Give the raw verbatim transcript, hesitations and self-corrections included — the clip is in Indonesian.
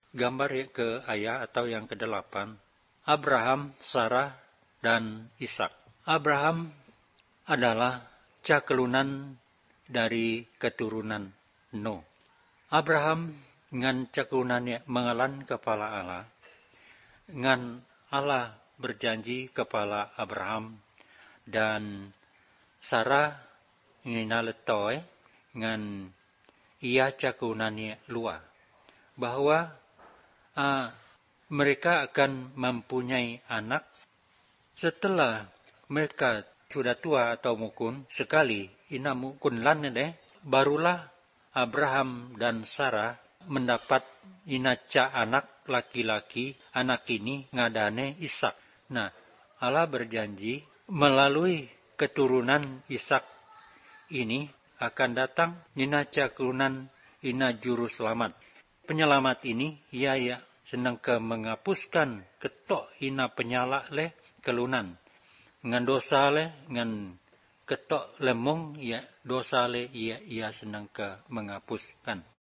gambar ke ayah atau yang kedelapan, Abraham, Sarah, dan Ishak. Abraham adalah cakelunan dari keturunan Nuh. Abraham ngan cakelunannya mengalan kepala Allah, ngan Allah berjanji kepala Abraham, dan Sarah nginaletoy ngan ia cakelunannya luar, bahwa uh, mereka akan mempunyai anak setelah mereka sudah tua atau mukun sekali, ina mukun lan deh, barulah Abraham dan Sarah mendapat inaca anak laki-laki, anak ini ngadane Ishak. Nah, Allah berjanji melalui keturunan Ishak ini akan datang inaca kelunan ina juru selamat. Penyelamat ini ia ya senang ke menghapuskan ketok ina penyala le kelunan. Ngan dosa le, ngan ketok lemong ya dosa le ia ia senang ke menghapuskan.